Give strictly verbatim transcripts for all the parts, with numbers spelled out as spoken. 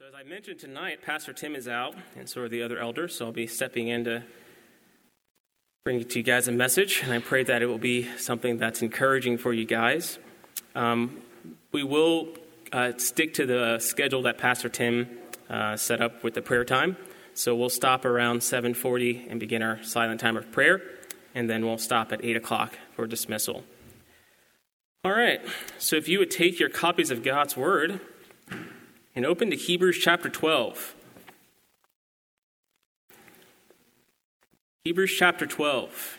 as I mentioned tonight, Pastor Tim is out, and so are the other elders, so I'll be stepping in to bring to you guys a message, and I pray that it will be something that's encouraging for you guys. Um, we will uh, stick to the schedule that Pastor Tim uh, set up with the prayer time, so we'll stop around seven forty and begin our silent time of prayer, and then we'll stop at eight o'clock for dismissal. All right, so if you would take your copies of God's Word and open to Hebrews chapter twelve. Hebrews chapter twelve.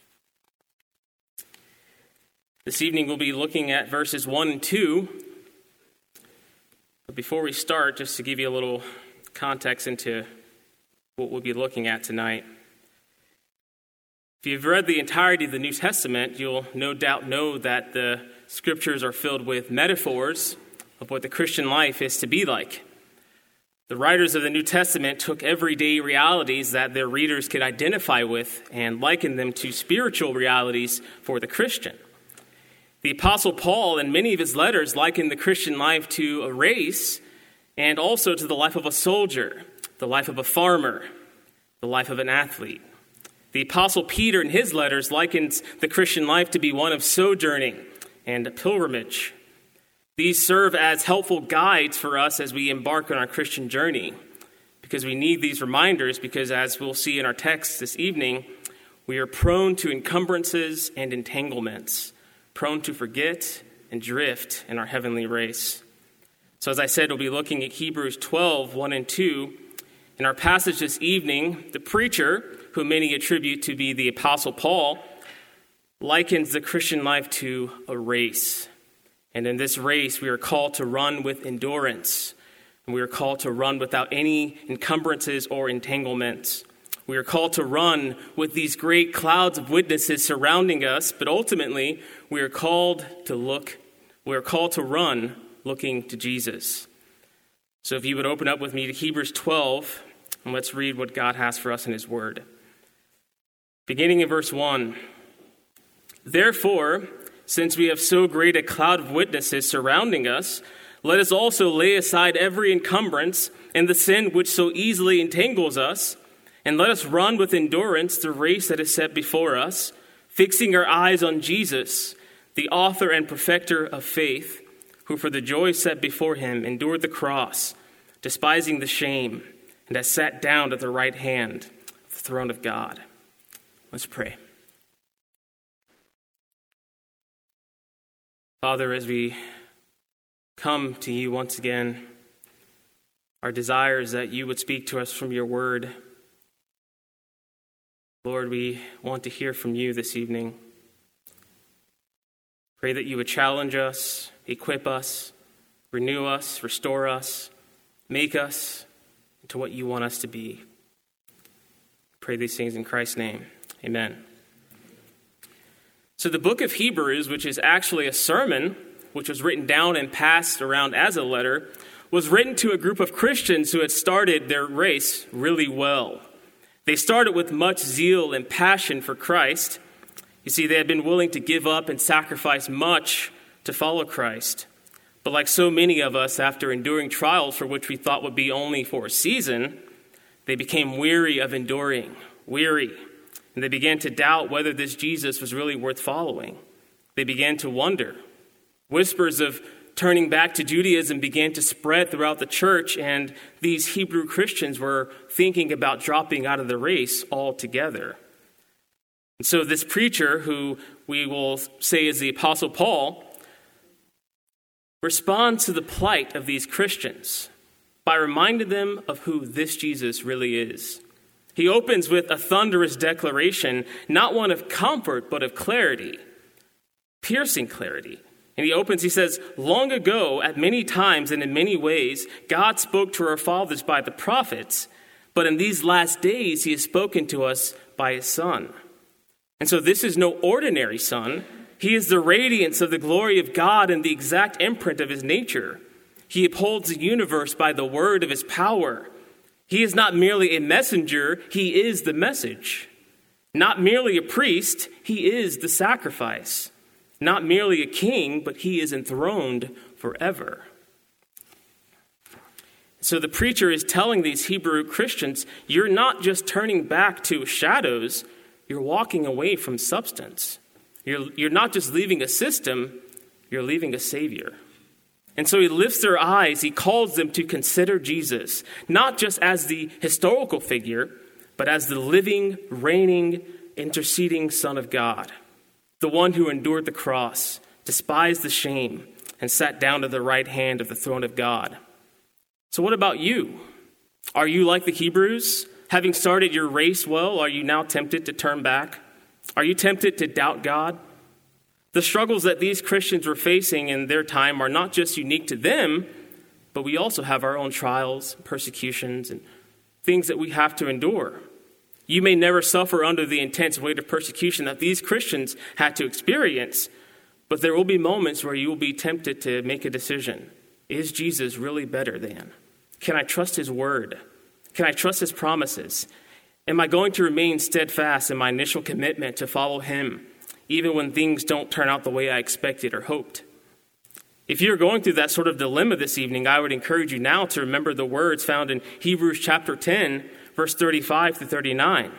This evening we'll be looking at verses one and two. But before we start, just to give you a little context into what we'll be looking at tonight. If you've read the entirety of the New Testament, you'll no doubt know that the scriptures are filled with metaphors of what the Christian life is to be like. The writers of the New Testament took everyday realities that their readers could identify with and likened them to spiritual realities for the Christian. The Apostle Paul, in many of his letters, likened the Christian life to a race and also to the life of a soldier, the life of a farmer, the life of an athlete. The Apostle Peter, in his letters, likens the Christian life to be one of sojourning and a pilgrimage. These serve as helpful guides for us as we embark on our Christian journey, because we need these reminders, because as we'll see in our text this evening, we are prone to encumbrances and entanglements, prone to forget and drift in our heavenly race. So as I said, we'll be looking at Hebrews twelve, one and two. In our passage this evening, the preacher, who many attribute to be the Apostle Paul, likens the Christian life to a race. And in this race, we are called to run with endurance. And we are called to run without any encumbrances or entanglements. We are called to run with these great clouds of witnesses surrounding us, but ultimately, we are called to look, we are called to run looking to Jesus. So if you would open up with me to Hebrews twelve, and let's read what God has for us in his word. Beginning in verse one. Therefore, since we have so great a cloud of witnesses surrounding us, let us also lay aside every encumbrance and the sin which so easily entangles us, and let us run with endurance the race that is set before us, fixing our eyes on Jesus, the author and perfecter of faith, who for the joy set before him endured the cross, despising the shame, and has sat down at the right hand of the throne of God. Let's pray. Father, as we come to you once again, our desire is that you would speak to us from your word. Lord, we want to hear from you this evening. Pray that you would challenge us, equip us, renew us, restore us, make us into what you want us to be. Pray these things in Christ's name. Amen. So the book of Hebrews, which is actually a sermon, which was written down and passed around as a letter, was written to a group of Christians who had started their race really well. They started with much zeal and passion for Christ. You see, they had been willing to give up and sacrifice much to follow Christ. But like so many of us, after enduring trials for which we thought would be only for a season, they became weary of enduring, weary. And they began to doubt whether this Jesus was really worth following. They began to wonder. Whispers of turning back to Judaism began to spread throughout the church, and these Hebrew Christians were thinking about dropping out of the race altogether. And so this preacher, who we will say is the Apostle Paul, responds to the plight of these Christians by reminding them of who this Jesus really is. He opens with a thunderous declaration, not one of comfort, but of clarity, piercing clarity. And he opens, he says, long ago, at many times and in many ways, God spoke to our fathers by the prophets, but in these last days he has spoken to us by his Son. And so this is no ordinary Son. He is the radiance of the glory of God and the exact imprint of his nature. He upholds the universe by the word of his power. He is not merely a messenger, he is the message. Not merely a priest, he is the sacrifice. Not merely a king, but he is enthroned forever. So the preacher is telling these Hebrew Christians, you're not just turning back to shadows, you're walking away from substance. You're, you're not just leaving a system, you're leaving a Savior. And so he lifts their eyes, he calls them to consider Jesus, not just as the historical figure, but as the living, reigning, interceding Son of God, the one who endured the cross, despised the shame, and sat down at the right hand of the throne of God. So what about you? Are you like the Hebrews? Having started your race well, are you now tempted to turn back? Are you tempted to doubt God? The struggles that these Christians were facing in their time are not just unique to them, but we also have our own trials, persecutions, and things that we have to endure. You may never suffer under the intense weight of persecution that these Christians had to experience, but there will be moments where you will be tempted to make a decision. Is Jesus really better than? Can I trust his word? Can I trust his promises? Am I going to remain steadfast in my initial commitment to follow him, even when things don't turn out the way I expected or hoped? If you're going through that sort of dilemma this evening, I would encourage you now to remember the words found in Hebrews chapter ten, verse thirty-five to thirty-nine.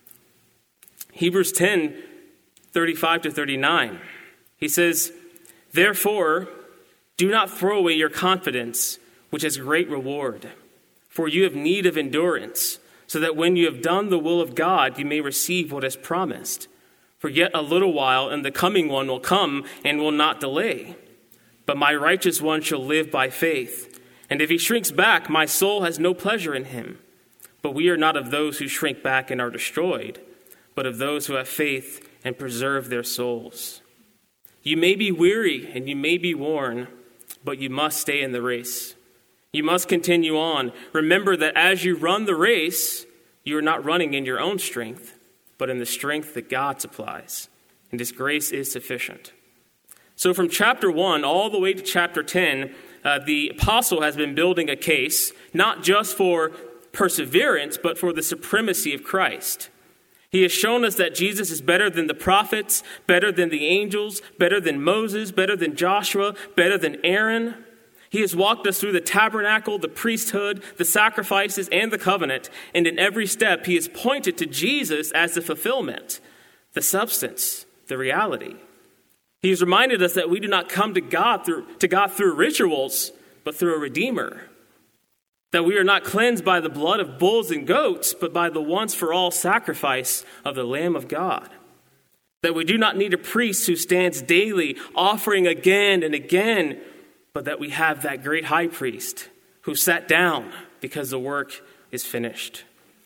Hebrews ten, thirty-five to thirty-nine. He says, "Therefore, do not throw away your confidence, which has great reward. For you have need of endurance, so that when you have done the will of God, you may receive what is promised. For yet a little while, and the coming one will come and will not delay. But my righteous one shall live by faith. And if he shrinks back, my soul has no pleasure in him. But we are not of those who shrink back and are destroyed, but of those who have faith and preserve their souls. You may be weary and you may be worn, but you must stay in the race. You must continue on. Remember that as you run the race, you are not running in your own strength, but in the strength that God supplies. And his grace is sufficient." So from chapter one all the way to chapter ten, uh, the apostle has been building a case, not just for perseverance, but for the supremacy of Christ. He has shown us that Jesus is better than the prophets, better than the angels, better than Moses, better than Joshua, better than Aaron. He has walked us through the tabernacle, the priesthood, the sacrifices, and the covenant. And in every step, he has pointed to Jesus as the fulfillment, the substance, the reality. He has reminded us that we do not come to God through, to God through rituals, but through a Redeemer. That we are not cleansed by the blood of bulls and goats, but by the once-for-all sacrifice of the Lamb of God. That we do not need a priest who stands daily offering again and again, but that we have that great high priest who sat down because the work is finished.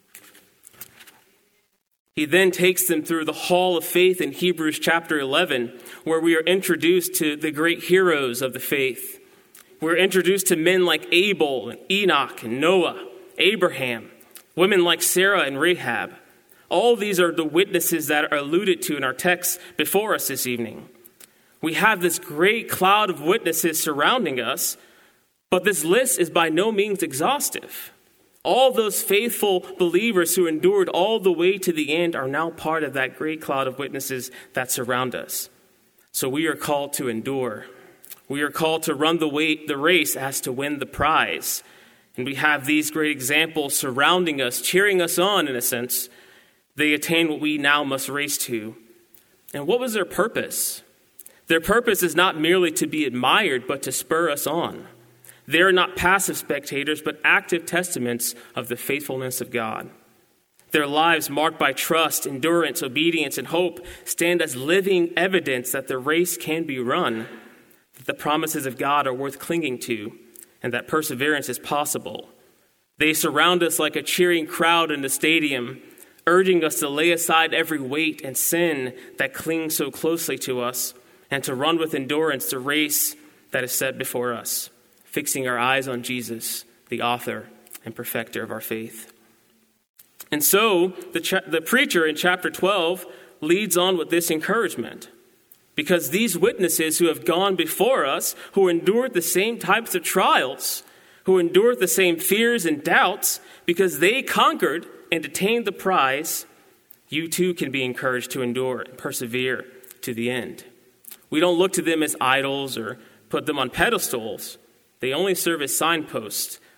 He then takes them through the hall of faith in Hebrews chapter eleven, where we are introduced to the great heroes of the faith. We're introduced to men like Abel and Enoch and Noah, Abraham, women like Sarah and Rahab. All these are the witnesses that are alluded to in our text before us this evening. We have this great cloud of witnesses surrounding us, but this list is by no means exhaustive. All those faithful believers who endured all the way to the end are now part of that great cloud of witnesses that surround us. So we are called to endure. We are called to run the, way, the race as to win the prize. And we have these great examples surrounding us, cheering us on in a sense. They attain what we now must race to. And what was their purpose? Their purpose is not merely to be admired, but to spur us on. They are not passive spectators, but active testaments of the faithfulness of God. Their lives, marked by trust, endurance, obedience, and hope, stand as living evidence that the race can be run, that the promises of God are worth clinging to, and that perseverance is possible. They surround us like a cheering crowd in the stadium, urging us to lay aside every weight and sin that clings so closely to us, and to run with endurance the race that is set before us, fixing our eyes on Jesus, the author and perfecter of our faith. And so the, cha- the preacher in chapter twelve leads on with this encouragement, because these witnesses who have gone before us, who endured the same types of trials, who endured the same fears and doubts, because they conquered and attained the prize, you too can be encouraged to endure and persevere to the end. We don't look to them as idols or put them on pedestals. They only serve as signposts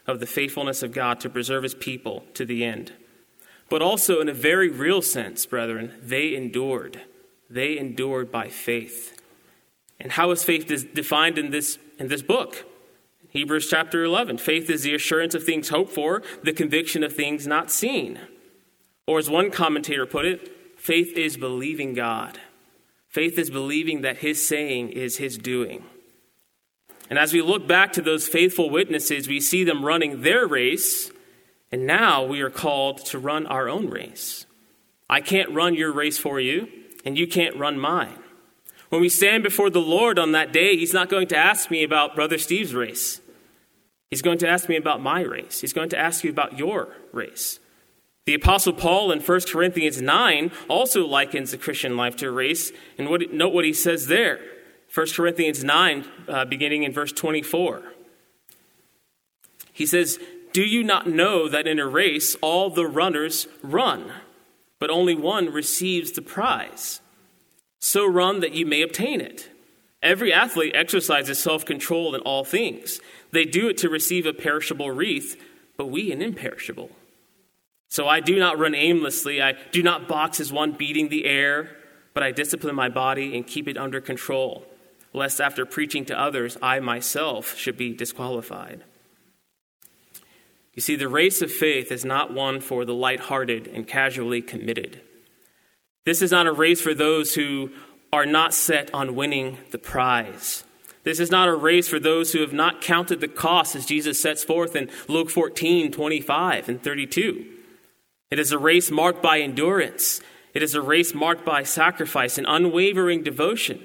of the faithfulness of God to preserve his people to the end. But also in a very real sense, brethren, they endured. They endured by faith. And how is faith defined in this, in this book? Hebrews chapter eleven, faith is the assurance of things hoped for, the conviction of things not seen. Or as one commentator put it, faith is believing God. Faith is believing that his saying is his doing. And as we look back to those faithful witnesses, we see them running their race, and now we are called to run our own race. I can't run your race for you, and you can't run mine. When we stand before the Lord on that day, he's not going to ask me about Brother Steve's race. He's going to ask me about my race. He's going to ask you about your race. The Apostle Paul in First Corinthians nine also likens the Christian life to a race. And what, note what he says there. First Corinthians nine, uh, beginning in verse twenty-four. He says, "Do you not know that in a race all the runners run, but only one receives the prize? So run that you may obtain it. Every athlete exercises self-control in all things. They do it to receive a perishable wreath, but we an imperishable. So I do not run aimlessly. I do not box as one beating the air, but I discipline my body and keep it under control, lest after preaching to others, I myself should be disqualified." You see, the race of faith is not one for the lighthearted and casually committed. This is not a race for those who are not set on winning the prize. This is not a race for those who have not counted the cost, as Jesus sets forth in Luke fourteen, twenty-five and thirty-two. It is a race marked by endurance. It is a race marked by sacrifice and unwavering devotion.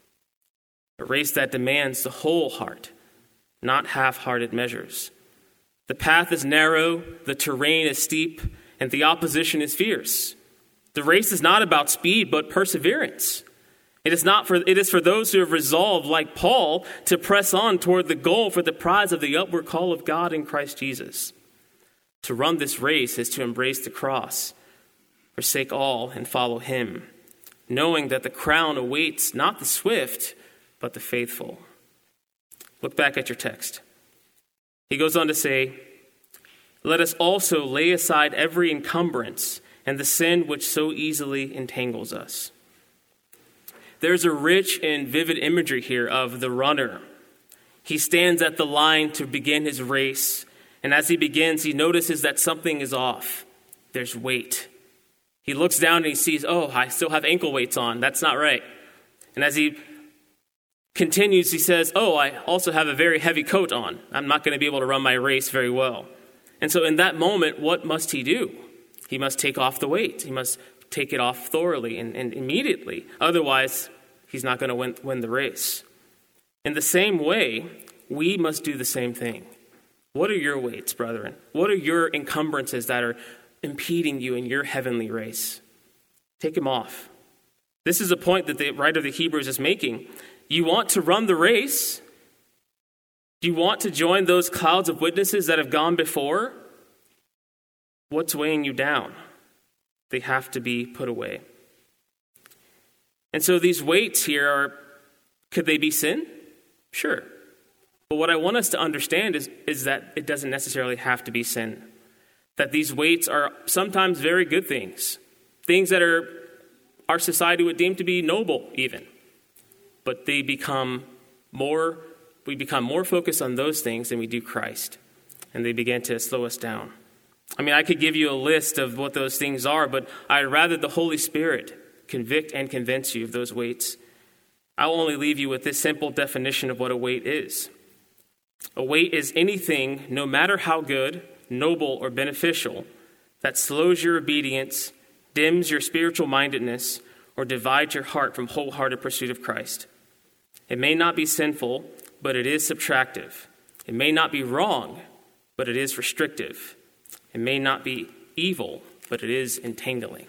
A race that demands the whole heart, not half-hearted measures. The path is narrow, the terrain is steep, and the opposition is fierce. The race is not about speed, but perseverance. It is not for it is for those who have resolved, like Paul, to press on toward the goal for the prize of the upward call of God in Christ Jesus. To run this race is to embrace the cross, forsake all, and follow him, knowing that the crown awaits not the swift, but the faithful. Look back at your text. He goes on to say, "Let us also lay aside every encumbrance and the sin which so easily entangles us." There's a rich and vivid imagery here of the runner. He stands at the line to begin his race, and as he begins, he notices that something is off. There's weight. He looks down and he sees, oh, I still have ankle weights on. That's not right. And as he continues, he says, oh, I also have a very heavy coat on. I'm not going to be able to run my race very well. And so in that moment, what must he do? He must take off the weight. He must take it off thoroughly and, and immediately. Otherwise, he's not going to win, win the race. In the same way, we must do the same thing. What are your weights, brethren? What are your encumbrances that are impeding you in your heavenly race? Take them off. This is a point that the writer of the Hebrews is making. You want to run the race? Do you want to join those clouds of witnesses that have gone before? What's weighing you down? They have to be put away. And so these weights here are, could they be sin? Sure. But what I want us to understand is, is that it doesn't necessarily have to be sin. That these weights are sometimes very good things. Things that are our society would deem to be noble even. But they become more, we become more focused on those things than we do Christ. And they begin to slow us down. I mean, I could give you a list of what those things are, but I'd rather the Holy Spirit convict and convince you of those weights. I'll only leave you with this simple definition of what a weight is. A weight is anything, no matter how good, noble, or beneficial, that slows your obedience, dims your spiritual mindedness, or divides your heart from wholehearted pursuit of Christ. It may not be sinful, but it is subtractive. It may not be wrong, but it is restrictive. It may not be evil, but it is entangling.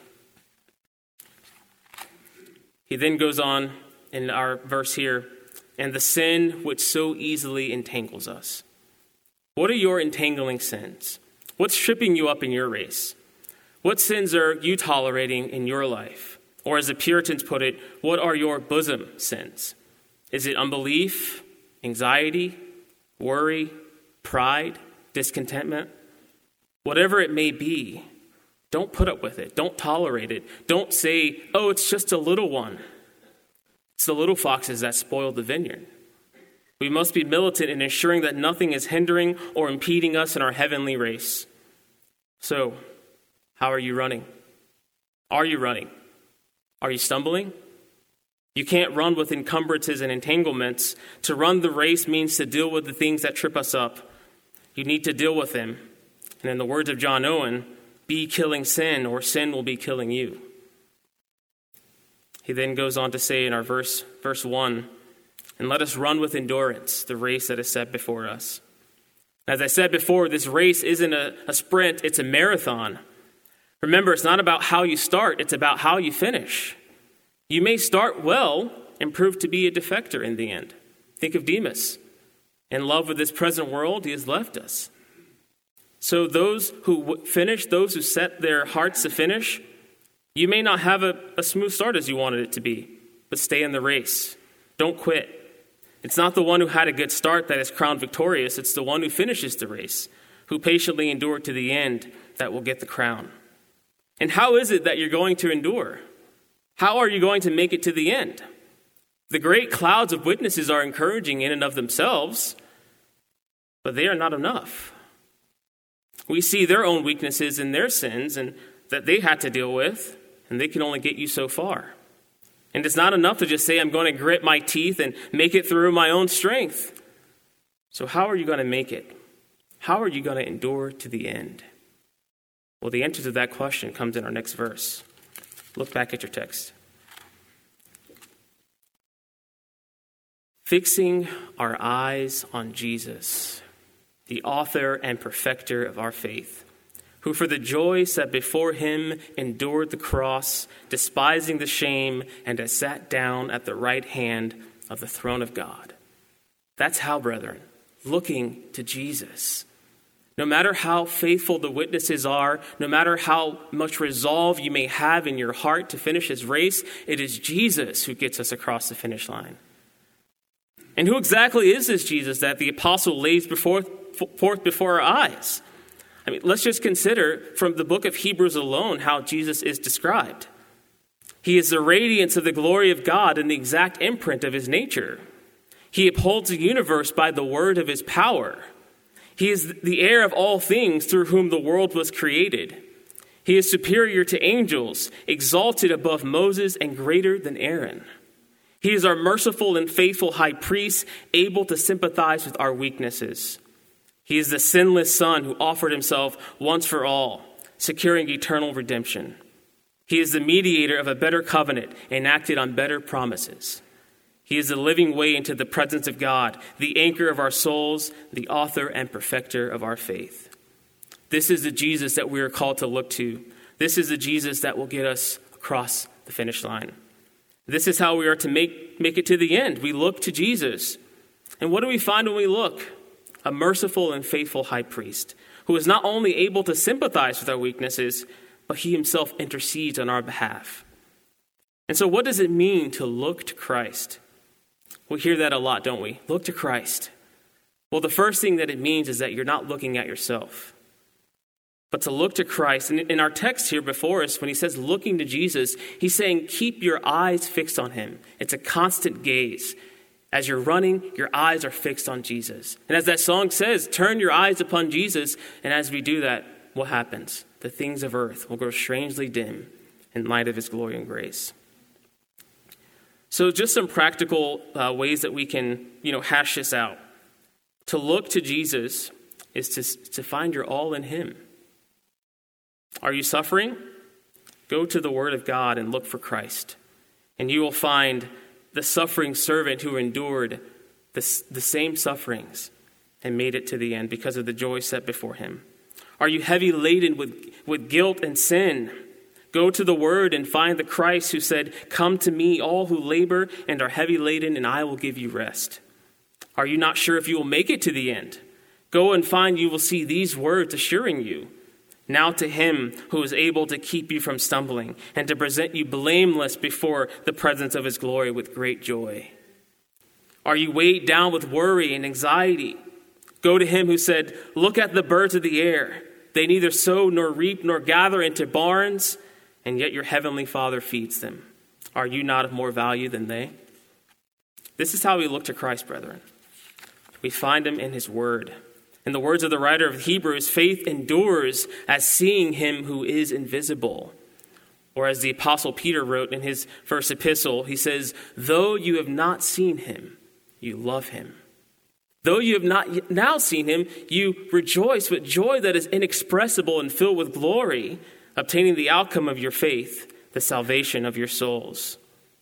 He then goes on in our verse here, and the sin which so easily entangles us. What are your entangling sins? What's tripping you up in your race? What sins are you tolerating in your life? Or as the Puritans put it, what are your bosom sins? Is it unbelief, anxiety, worry, pride, discontentment, whatever it may be, don't put up with it. Don't tolerate it. Don't say, oh, it's just a little one. It's the little foxes that spoil the vineyard. We must be militant in ensuring that nothing is hindering or impeding us in our heavenly race. So, how are you running? Are you running? Are you stumbling? You can't run with encumbrances and entanglements. To run the race means to deal with the things that trip us up. You need to deal with them. And in the words of John Owen, be killing sin, or sin will be killing you. He then goes on to say in our verse, verse one, and let us run with endurance the race that is set before us. As I said before, this race isn't a, a sprint, it's a marathon. Remember, it's not about how you start, it's about how you finish. You may start well and prove to be a defector in the end. Think of Demas. In love with this present world, he has left us. So those who finish, those who set their hearts to finish, you may not have a, a smooth start as you wanted it to be, but stay in the race. Don't quit. It's not the one who had a good start that is crowned victorious. It's the one who finishes the race, who patiently endured to the end, that will get the crown. And how is it that you're going to endure? How are you going to make it to the end? The great clouds of witnesses are encouraging in and of themselves, but they are not enough. We see their own weaknesses and their sins and that they had to deal with, and they can only get you so far. And it's not enough to just say, I'm going to grit my teeth and make it through my own strength. So how are you going to make it? How are you going to endure to the end? Well, the answer to that question comes in our next verse. Look back at your text. Fixing our eyes on Jesus, the author and perfecter of our faith, who for the joy set before him endured the cross, despising the shame, and has sat down at the right hand of the throne of God. That's how, brethren, looking to Jesus. No matter how faithful the witnesses are, no matter how much resolve you may have in your heart to finish his race, it is Jesus who gets us across the finish line. And who exactly is this Jesus that the apostle lays before, forth before our eyes? I mean, let's just consider from the book of Hebrews alone how Jesus is described. He is the radiance of the glory of God and the exact imprint of his nature. He upholds the universe by the word of his power. He is the heir of all things through whom the world was created. He is superior to angels, exalted above Moses and greater than Aaron. He is our merciful and faithful high priest, able to sympathize with our weaknesses. He is the sinless Son who offered himself once for all, securing eternal redemption. He is the mediator of a better covenant, enacted on better promises. He is the living way into the presence of God, the anchor of our souls, the author and perfecter of our faith. This is the Jesus that we are called to look to. This is the Jesus that will get us across the finish line. This is how we are to make, make it to the end. We look to Jesus. And what do we find when we look? A merciful and faithful high priest who is not only able to sympathize with our weaknesses, but he himself intercedes on our behalf. And so what does it mean to look to Christ? We hear that a lot, don't we? Look to Christ. Well, the first thing that it means is that you're not looking at yourself, but to look to Christ. And in our text here before us, when he says looking to Jesus, he's saying keep your eyes fixed on him. It's a constant gaze. As you're running, your eyes are fixed on Jesus. And as that song says, turn your eyes upon Jesus. And as we do that, what happens? The things of earth will grow strangely dim in light of his glory and grace. So just some practical uh, ways that we can, you know, hash this out. To look to Jesus is to, to find your all in him. Are you suffering? Go to the word of God and look for Christ. And you will find the suffering servant who endured the, the same sufferings and made it to the end because of the joy set before him. Are you heavy laden with, with guilt and sin? Go to the word and find the Christ who said, come to me, all who labor and are heavy laden, and I will give you rest. Are you not sure if you will make it to the end? Go and find you will see these words assuring you. Now to him who is able to keep you from stumbling and to present you blameless before the presence of his glory with great joy. Are you weighed down with worry and anxiety? Go to him who said, look at the birds of the air. They neither sow nor reap nor gather into barns, and yet your heavenly Father feeds them. Are you not of more value than they? This is how we look to Christ, brethren. We find him in his word. In the words of the writer of Hebrews, faith endures as seeing him who is invisible. Or as the Apostle Peter wrote in his first epistle, he says, though you have not seen him, you love him. Though you have not now seen him, you rejoice with joy that is inexpressible and filled with glory, obtaining the outcome of your faith, the salvation of your souls.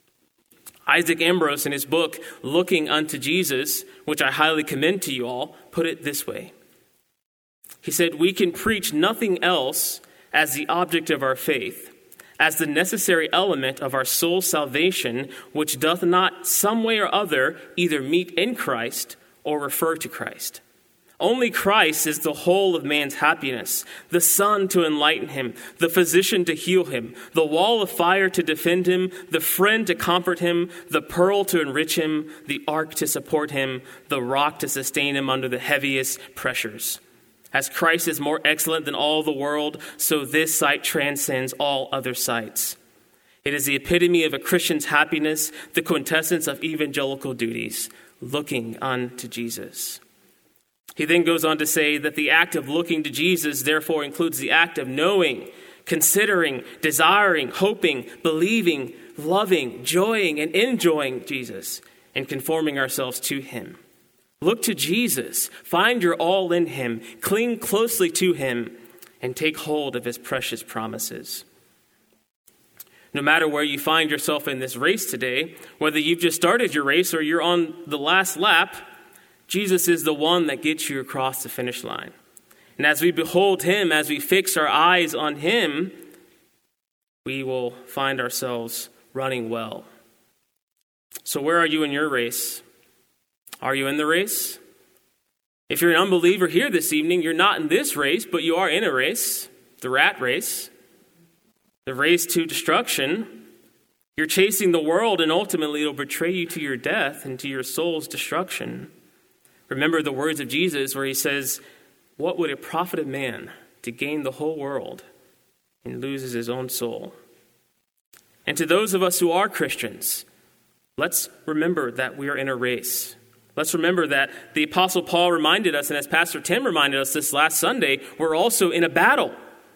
Isaac Ambrose, in his book, Looking Unto Jesus, which I highly commend to you all, put it this way. He said, we can preach nothing else as the object of our faith, as the necessary element of our soul's salvation, which doth not some way or other either meet in Christ or refer to Christ. Only Christ is the whole of man's happiness, the sun to enlighten him, the physician to heal him, the wall of fire to defend him, the friend to comfort him, the pearl to enrich him, the ark to support him, the rock to sustain him under the heaviest pressures. As Christ is more excellent than all the world, so this sight transcends all other sights. It is the epitome of a Christian's happiness, the quintessence of evangelical duties, looking unto Jesus. He then goes on to say that the act of looking to Jesus therefore includes the act of knowing, considering, desiring, hoping, believing, loving, joying, and enjoying Jesus, and conforming ourselves to him. Look to Jesus, find your all in him, cling closely to him, and take hold of his precious promises. No matter where you find yourself in this race today, whether you've just started your race or you're on the last lap, Jesus is the one that gets you across the finish line. And as we behold him, as we fix our eyes on him, we will find ourselves running well. So where are you in your race? Are you in the race? If you're an unbeliever here this evening, you're not in this race, but you are in a race, the rat race, the race to destruction. You're chasing the world, and ultimately it'll betray you to your death and to your soul's destruction. Remember the words of Jesus where he says, what would it profit a man to gain the whole world and loses his own soul? And to those of us who are Christians, let's remember that we are in a race. Let's remember that the Apostle Paul reminded us, and as Pastor Tim reminded us this last Sunday, we're also in a battle.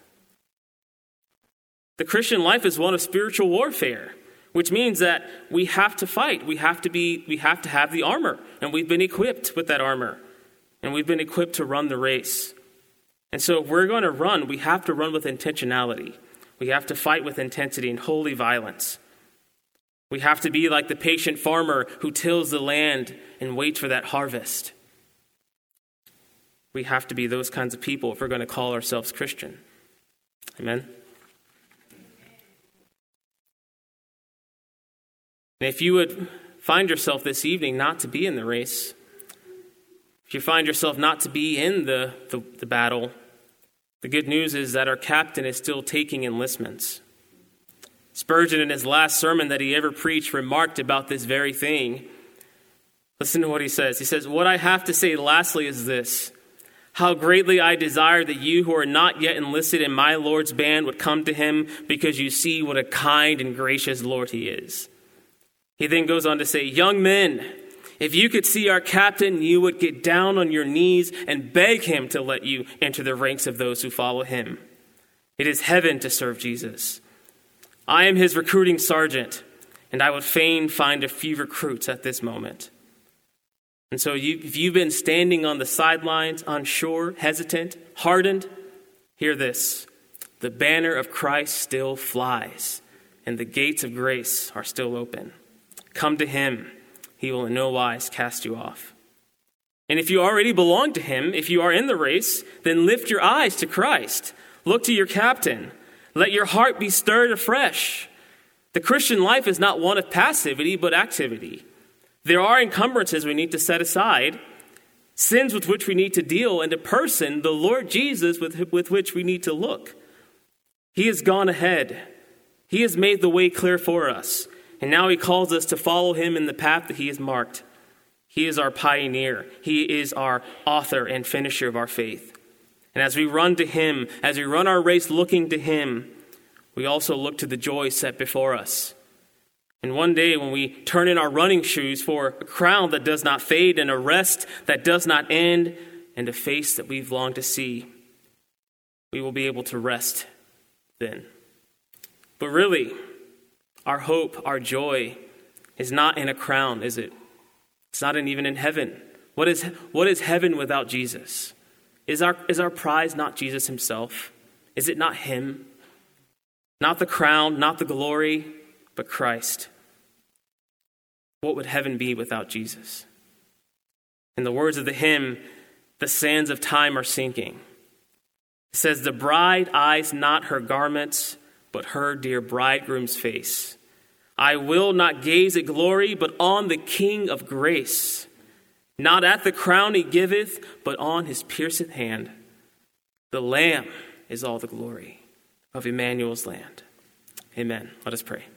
The Christian life is one of spiritual warfare, which means that we have to fight. We have to be, we have to have the armor, and we've been equipped with that armor, and we've been equipped to run the race. And so if we're going to run, we have to run with intentionality. We have to fight with intensity and holy violence. We have to be like the patient farmer who tills the land and waits for that harvest. We have to be those kinds of people if we're going to call ourselves Christian. Amen. And if you would find yourself this evening not to be in the race, if you find yourself not to be in the, the, the battle, the good news is that our captain is still taking enlistments. Spurgeon, in his last sermon that he ever preached, remarked about this very thing. Listen to what he says. He says, what I have to say lastly is this. How greatly I desire that you who are not yet enlisted in my Lord's band would come to him, because you see what a kind and gracious Lord he is. He then goes on to say, young men, if you could see our captain, you would get down on your knees and beg him to let you enter the ranks of those who follow him. It is heaven to serve Jesus. I am his recruiting sergeant, and I would fain find a few recruits at this moment. And so you, if you've been standing on the sidelines, unsure, hesitant, hardened, hear this. The banner of Christ still flies, and the gates of grace are still open. Come to him. He will in no wise cast you off. And if you already belong to him, if you are in the race, then lift your eyes to Christ. Look to your captain. Let your heart be stirred afresh. The Christian life is not one of passivity, but activity. There are encumbrances we need to set aside, sins with which we need to deal, and a person, the Lord Jesus, with, with which we need to look. He has gone ahead. He has made the way clear for us. And now he calls us to follow him in the path that he has marked. He is our pioneer. He is our author and finisher of our faith. And as we run to him, as we run our race looking to him, we also look to the joy set before us. And one day when we turn in our running shoes for a crown that does not fade and a rest that does not end and a face that we've longed to see, we will be able to rest then. But really, our hope, our joy is not in a crown, is it? It's not in, even in heaven. What is, what is heaven without Jesus? Is our, is our prize not Jesus himself? Is it not him? Not the crown, not the glory, but Christ. What would heaven be without Jesus? In the words of the hymn, the sands of time are sinking. It says, the bride eyes not her garments, but her dear bridegroom's face. I will not gaze at glory, but on the King of grace. Not at the crown he giveth, but on his pierced hand. The Lamb is all the glory of Emmanuel's land. Amen. Let us pray.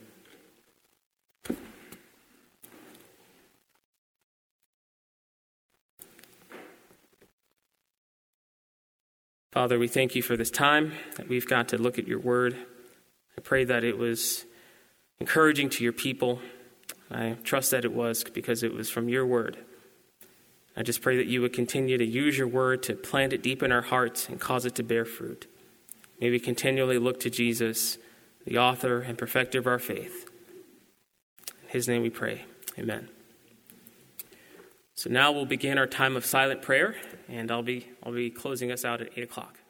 Father, we thank you for this time that we've got to look at your word. I pray that it was encouraging to your people. I trust that it was because it was from your word. I just pray that you would continue to use your word to plant it deep in our hearts and cause it to bear fruit. May we continually look to Jesus, the author and perfecter of our faith. In his name we pray. Amen. So now we'll begin our time of silent prayer, and I'll be I'll be closing us out at eight o'clock.